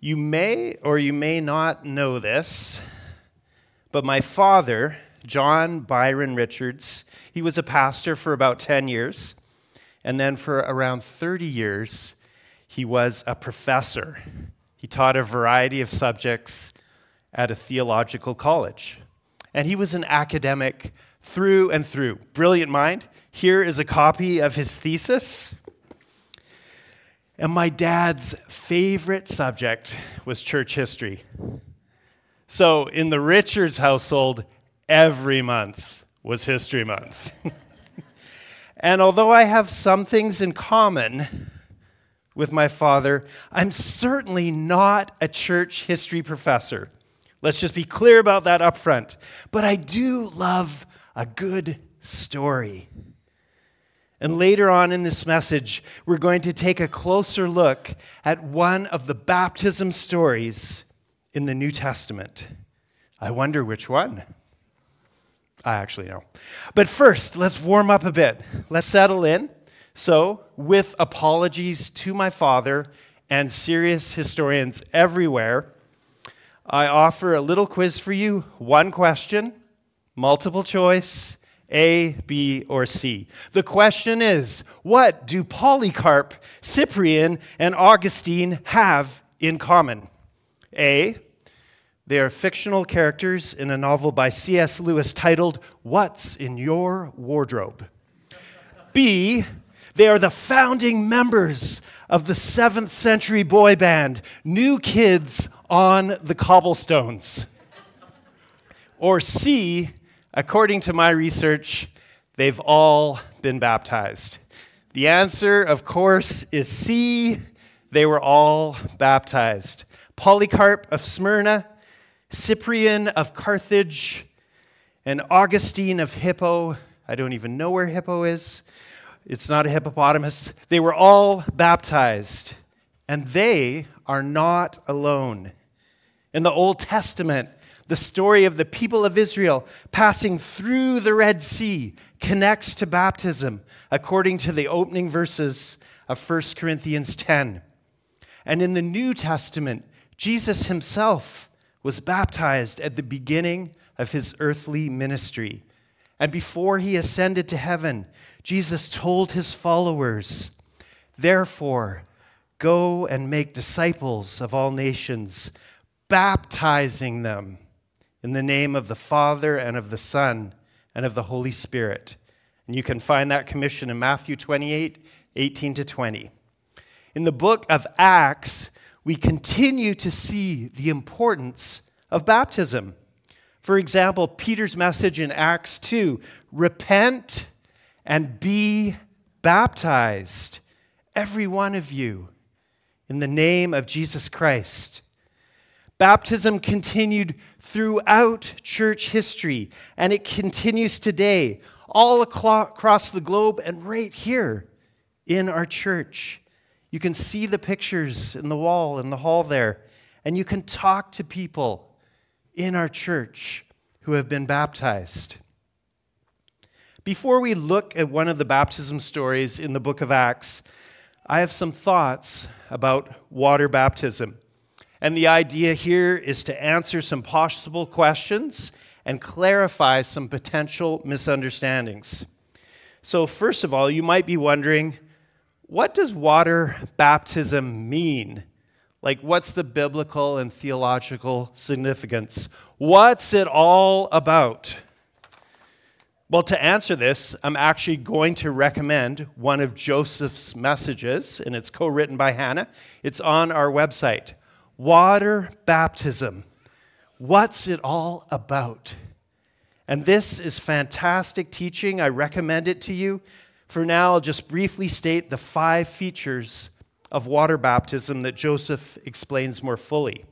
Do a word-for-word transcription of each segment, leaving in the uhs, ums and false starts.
You may or you may not know this, but my father, John Byron Richards, he was a pastor for about ten years, and then for around thirty years, he was a professor. He taught a variety of subjects at a theological college, and he was an academic through and through. Brilliant mind. Here is a copy of his thesis. And my dad's favorite subject was church history. So in the Richards household, every month was History Month. And although I have some things in common with my father, I'm certainly not a church history professor. Let's just be clear about that up front. But I do love a good story. And later on in this message, we're going to take a closer look at one of the baptism stories in the New Testament. I wonder which one. I actually know. But first, let's warm up a bit. Let's settle in. So, with apologies to my father and serious historians everywhere, I offer a little quiz for you. One question, multiple choice, A, B, or C. The question is, what do Polycarp, Cyprian, and Augustine have in common? A, they are fictional characters in a novel by C S Lewis titled, What's in Your Wardrobe? B, they are the founding members of the seventh century boy band, New Kids on the Cobblestones. Or C, according to my research, they've all been baptized. The answer, of course, is C. They were all baptized. Polycarp of Smyrna, Cyprian of Carthage, and Augustine of Hippo. I don't even know where Hippo is. It's not a hippopotamus. They were all baptized, and they are not alone. In the Old Testament, the story of the people of Israel passing through the Red Sea connects to baptism, according to the opening verses of First Corinthians ten. And in the New Testament, Jesus himself was baptized at the beginning of his earthly ministry. And before he ascended to heaven, Jesus told his followers, "Therefore, go and make disciples of all nations, baptizing them in the name of the Father and of the Son and of the Holy Spirit." And you can find that commission in Matthew twenty-eight, eighteen to twenty. In the book of Acts, we continue to see the importance of baptism. For example, Peter's message in Acts two, repent and be baptized, every one of you, in the name of Jesus Christ. Baptism continued throughout church history, and it continues today, all across the globe and right here in our church. You can see the pictures in the wall, in the hall there, and you can talk to people in our church who have been baptized. Before we look at one of the baptism stories in the book of Acts, I have some thoughts about water baptism. And the idea here is to answer some possible questions and clarify some potential misunderstandings. So first of all, you might be wondering, what does water baptism mean? Like, what's the biblical and theological significance? What's it all about? Well, to answer this, I'm actually going to recommend one of Joseph's messages, and it's co-written by Hannah. It's on our website. Water baptism. What's it all about? And this is fantastic teaching. I recommend it to you. For now, I'll just briefly state the five features of water baptism that Joseph explains more fully.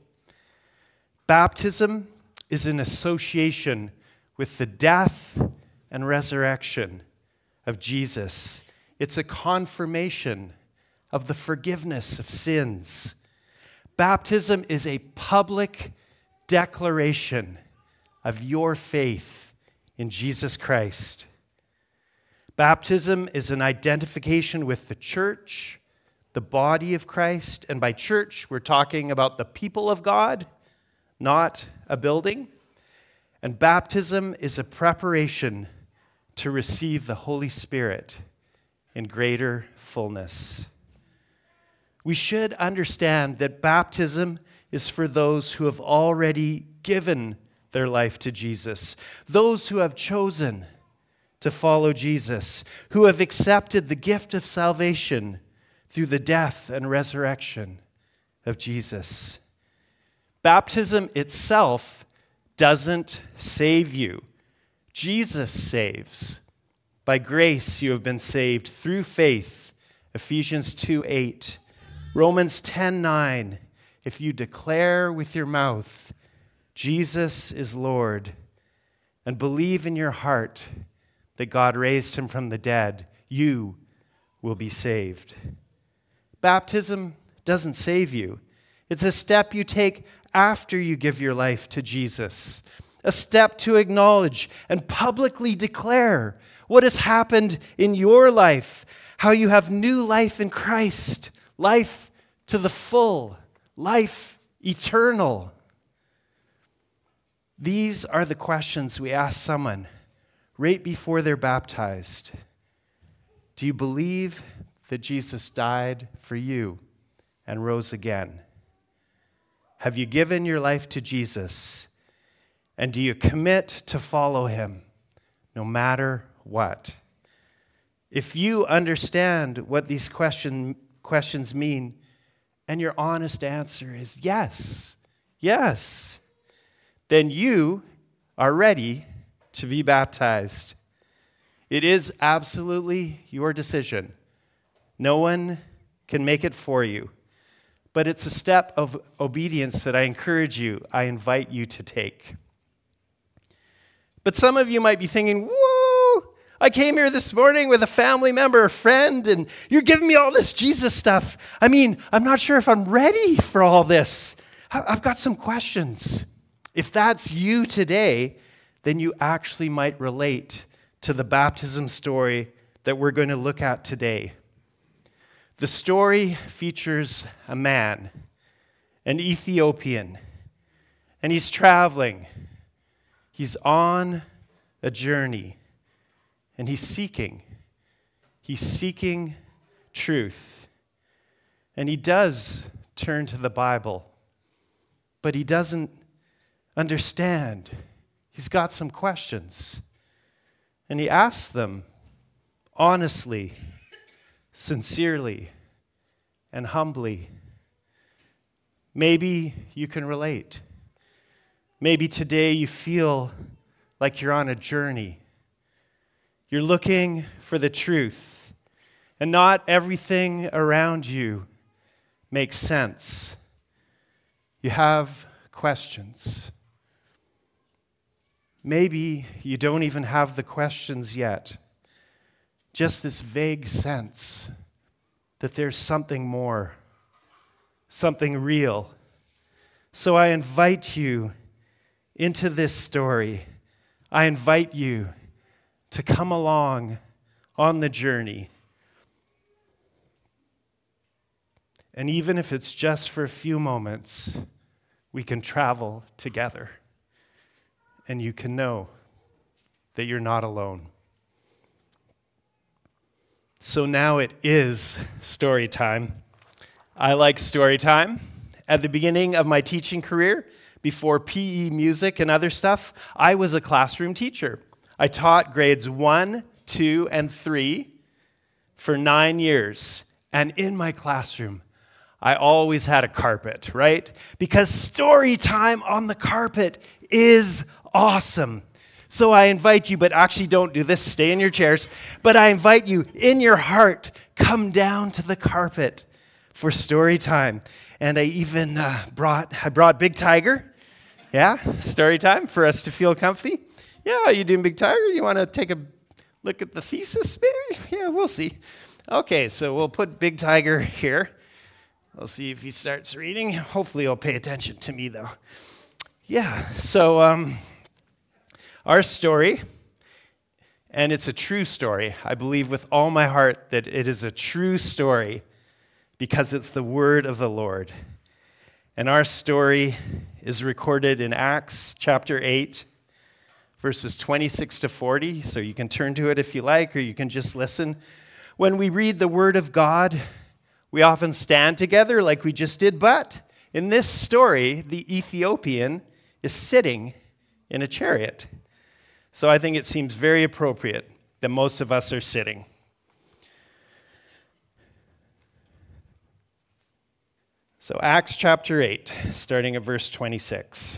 Baptism is an association with the death and resurrection of Jesus. It's a confirmation of the forgiveness of sins. Baptism is a public declaration of your faith in Jesus Christ. Baptism is an identification with the church, the body of Christ. And by church, we're talking about the people of God, not a building. And baptism is a preparation to receive the Holy Spirit in greater fullness. We should understand that baptism is for those who have already given their life to Jesus, those who have chosen to follow Jesus, who have accepted the gift of salvation through the death and resurrection of Jesus. Baptism itself doesn't save you. Jesus saves. By grace you have been saved through faith. Ephesians two eight. Romans ten nine. If you declare with your mouth, Jesus is Lord, and believe in your heart that God raised him from the dead, you will be saved. Baptism doesn't save you. It's a step you take after you give your life to Jesus, a step to acknowledge and publicly declare what has happened in your life, how you have new life in Christ, life to the full, life eternal. These are the questions we ask someone right before they're baptized. Do you believe that Jesus died for you and rose again? Have you given your life to Jesus? And do you commit to follow him no matter what? If you understand what these question, questions mean, and your honest answer is yes, yes, then you are ready to be baptized. It is absolutely your decision. No one can make it for you. But it's a step of obedience that I encourage you, I invite you to take. But some of you might be thinking, whoa, I came here this morning with a family member, a friend, and you're giving me all this Jesus stuff. I mean, I'm not sure if I'm ready for all this. I've got some questions. If that's you today, then you actually might relate to the baptism story that we're going to look at today. The story features a man, an Ethiopian, and he's traveling. He's on a journey, and he's seeking. He's seeking truth. And he does turn to the Bible, but he doesn't understand. He's got some questions, and he asks them honestly, sincerely, and humbly. Maybe you can relate. Maybe today you feel like you're on a journey. You're looking for the truth, and not everything around you makes sense. You have questions. Maybe you don't even have the questions yet. Just this vague sense that there's something more, something real. So I invite you into this story. I invite you to come along on the journey. And even if it's just for a few moments, we can travel together. And you can know that you're not alone. So now it is story time. I like story time. At the beginning of my teaching career, before P E, music, and other stuff, I was a classroom teacher. I taught grades one, two, and three for nine years. And in my classroom, I always had a carpet, right? Because story time on the carpet is awesome. So I invite you, but actually don't do this, stay in your chairs, but I invite you, in your heart, come down to the carpet for story time. And I even uh, brought, I brought Big Tiger, yeah, story time for us to feel comfy. Yeah, you doing Big Tiger? You want to take a look at the thesis, maybe? Yeah, we'll see. Okay, so we'll put Big Tiger here. We'll see if he starts reading. Hopefully he'll pay attention to me, though. Yeah, so... um. Our story, and it's a true story. I believe with all my heart that it is a true story, because it's the word of the Lord. And our story is recorded in Acts chapter eight, verses twenty-six to forty, so you can turn to it if you like, or you can just listen. When we read the word of God, we often stand together like we just did, but in this story, the Ethiopian is sitting in a chariot. So I think it seems very appropriate that most of us are sitting. So Acts chapter eight, starting at verse twenty-six.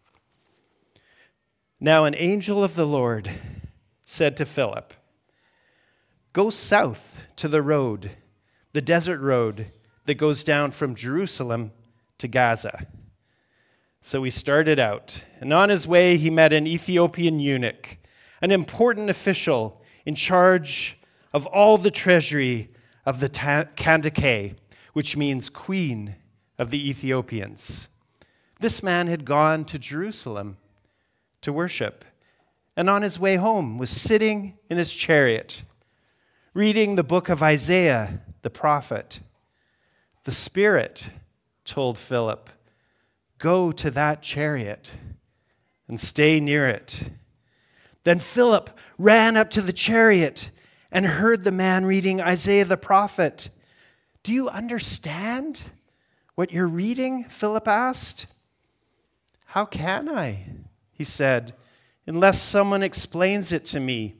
Now an angel of the Lord said to Philip, "Go south to the road, the desert road that goes down from Jerusalem to Gaza." So he started out, and on his way he met an Ethiopian eunuch, an important official in charge of all the treasury of the Kandake, which means queen of the Ethiopians. This man had gone to Jerusalem to worship, and on his way home was sitting in his chariot, reading the book of Isaiah the prophet. The Spirit told Philip, "Go to that chariot and stay near it." Then Philip ran up to the chariot and heard the man reading Isaiah the prophet. "Do you understand what you're reading?" Philip asked. "How can I?" he said, "unless someone explains it to me."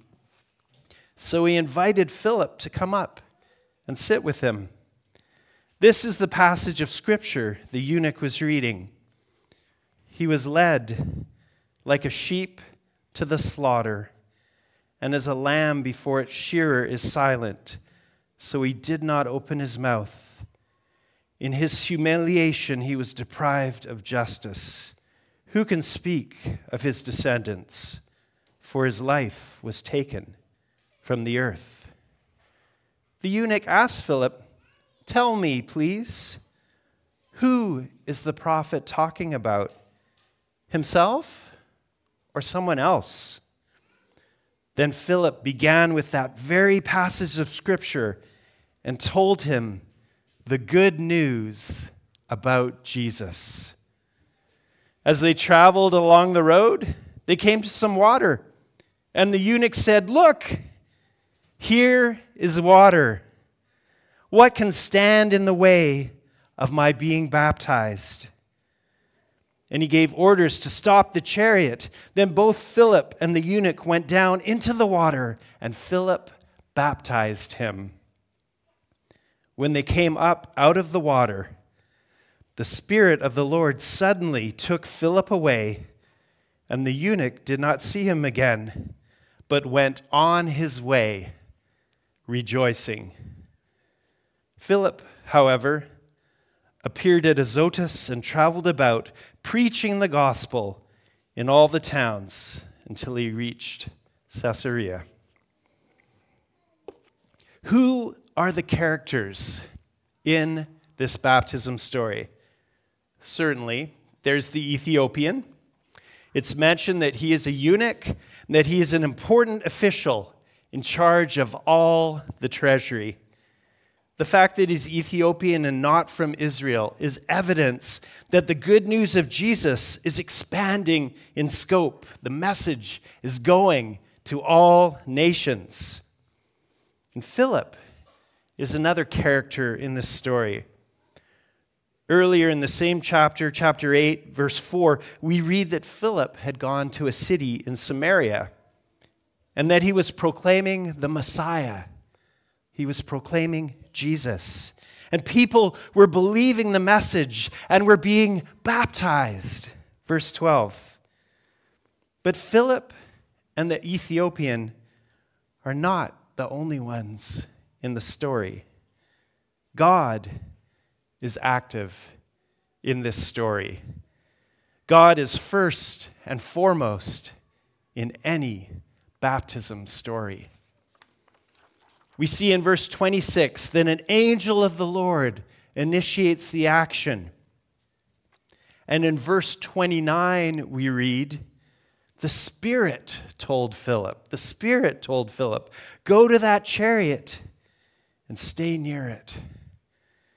So he invited Philip to come up and sit with him. This is the passage of Scripture the eunuch was reading. "He was led like a sheep to the slaughter, and as a lamb before its shearer is silent, so he did not open his mouth. In his humiliation he was deprived of justice. Who can speak of his descendants? For his life was taken from the earth." The eunuch asked Philip, "Tell me, please, who is the prophet talking about? Himself or someone else?" Then Philip began with that very passage of Scripture and told him the good news about Jesus. As they traveled along the road, they came to some water, and the eunuch said, "Look, here is water. What can stand in the way of my being baptized?" And he gave orders to stop the chariot. Then both Philip and the eunuch went down into the water, and Philip baptized him. When they came up out of the water, the Spirit of the Lord suddenly took Philip away, and the eunuch did not see him again, but went on his way, rejoicing. Philip, however, appeared at Azotus and traveled about, preaching the gospel in all the towns until he reached Caesarea. Who are the characters in this baptism story? Certainly, there's the Ethiopian. It's mentioned that he is a eunuch and that he is an important official in charge of all the treasury. The fact that he's Ethiopian and not from Israel is evidence that the good news of Jesus is expanding in scope. The message is going to all nations. And Philip is another character in this story. Earlier in the same chapter, chapter eight, verse four, we read that Philip had gone to a city in Samaria and that he was proclaiming the Messiah. He was proclaiming Jesus. And people were believing the message and were being baptized. Verse twelve. But Philip and the Ethiopian are not the only ones in the story. God is active in this story. God is first and foremost in any baptism story. We see in verse twenty-six that an angel of the Lord initiates the action. And in verse twenty-nine, we read, the Spirit told Philip, the Spirit told Philip, go to that chariot and stay near it.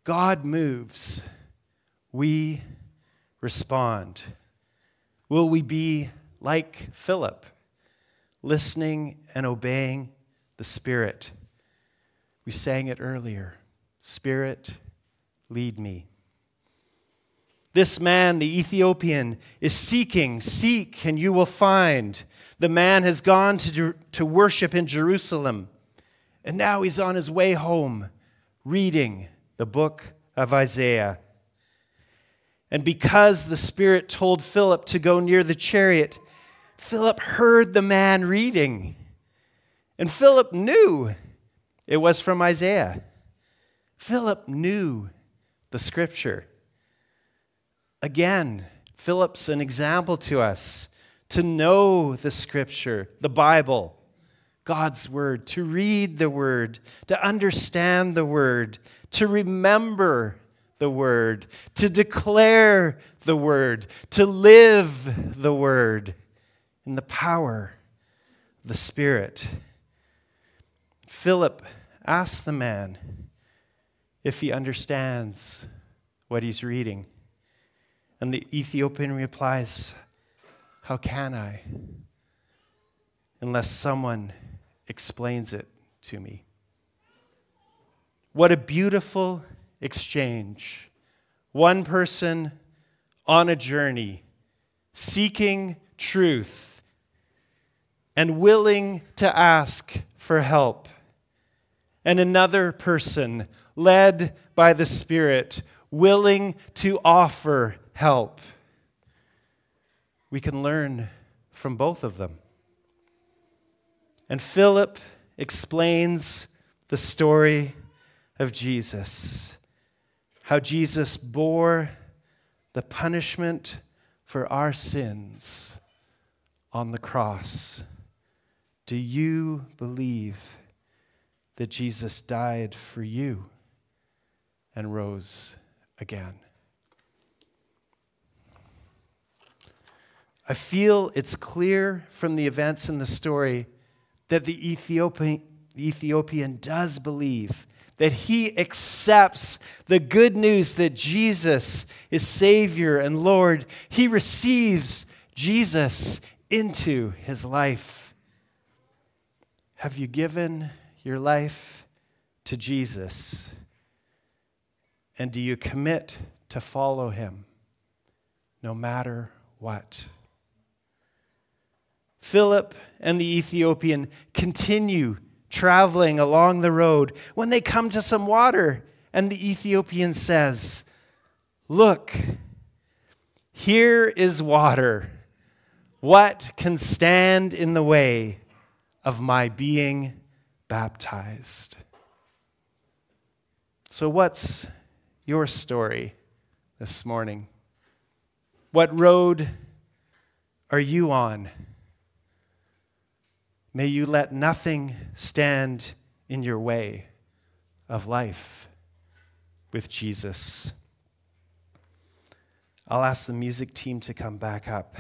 God moves, we respond. Will we be like Philip, listening and obeying the Spirit? We sang it earlier. Spirit, lead me. This man, the Ethiopian, is seeking. Seek and you will find. The man has gone to, to worship in Jerusalem. And now he's on his way home, reading the book of Isaiah. And because the Spirit told Philip to go near the chariot, Philip heard the man reading. And Philip knew it was from Isaiah. Philip knew the Scripture. Again, Philip's an example to us to know the Scripture, the Bible, God's Word, to read the Word, to understand the Word, to remember the Word, to declare the Word, to live the Word in the power of the Spirit. Philip asks the man if he understands what he's reading. And the Ethiopian replies, "How can I, unless someone explains it to me?" What a beautiful exchange. One person on a journey, seeking truth and willing to ask for help. And another person led by the Spirit, willing to offer help. We can learn from both of them. And Philip explains the story of Jesus, how Jesus bore the punishment for our sins on the cross. Do you believe that Jesus died for you and rose again? I feel it's clear from the events in the story that the Ethiopian, the Ethiopian does believe, that he accepts the good news that Jesus is Savior and Lord. He receives Jesus into his life. Have you given your life to Jesus? And do you commit to follow him no matter what? Philip and the Ethiopian continue traveling along the road when they come to some water, and the Ethiopian says, "Look, here is water. What can stand in the way of my being baptized?" So what's your story this morning? What road are you on? May you let nothing stand in your way of life with Jesus. I'll ask the music team to come back up.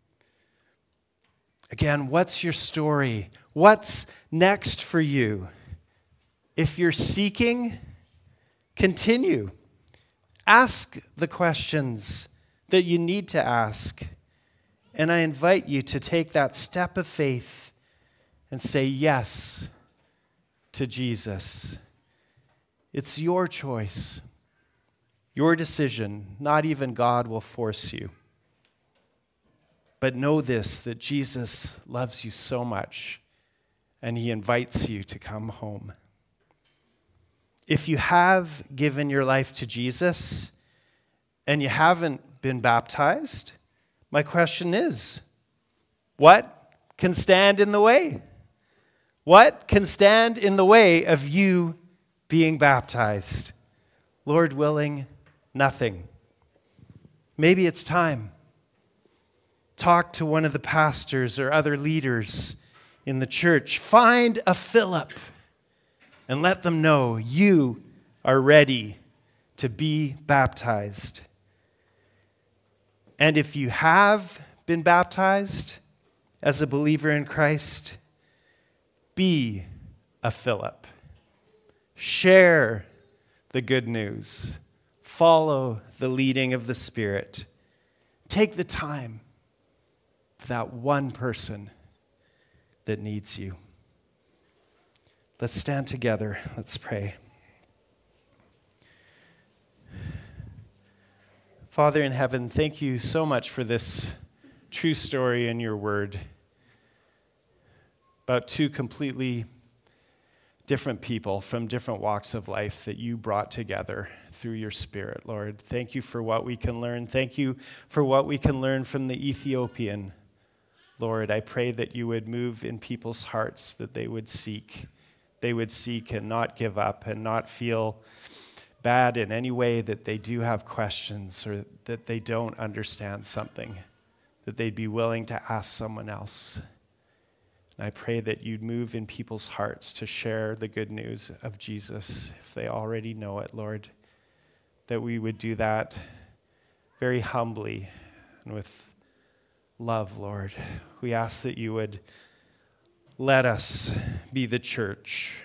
Again, what's your story? What's next for you? If you're seeking, continue. Ask the questions that you need to ask. And I invite you to take that step of faith and say yes to Jesus. It's your choice, your decision. Not even God will force you. But know this, that Jesus loves you so much, and he invites you to come home. If you have given your life to Jesus and you haven't been baptized, my question is, what can stand in the way? What can stand in the way of you being baptized? Lord willing, nothing. Maybe it's time. Talk to one of the pastors or other leaders in the church. Find a Philip and let them know you are ready to be baptized. And if you have been baptized as a believer in Christ, be a Philip. Share the good news. Follow the leading of the Spirit. Take the time for that one person that needs you. Let's stand together. Let's pray. Father in heaven, thank you so much for this true story in your word about two completely different people from different walks of life that you brought together through your Spirit, Lord. Thank you for what we can learn. Thank you for what we can learn from the Ethiopian. Lord, I pray that you would move in people's hearts, that they would seek. They would seek and not give up and not feel bad in any way that they do have questions or that they don't understand something, that they'd be willing to ask someone else. And I pray that you'd move in people's hearts to share the good news of Jesus if they already know it, Lord, that we would do that very humbly and with love, Lord. We ask that you would let us be the church,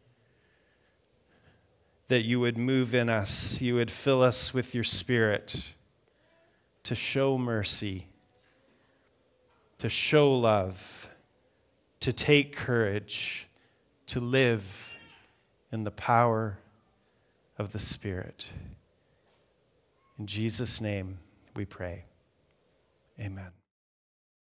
that you would move in us, you would fill us with your Spirit to show mercy, to show love, to take courage, to live in the power of the Spirit. In Jesus' name we pray. Amen.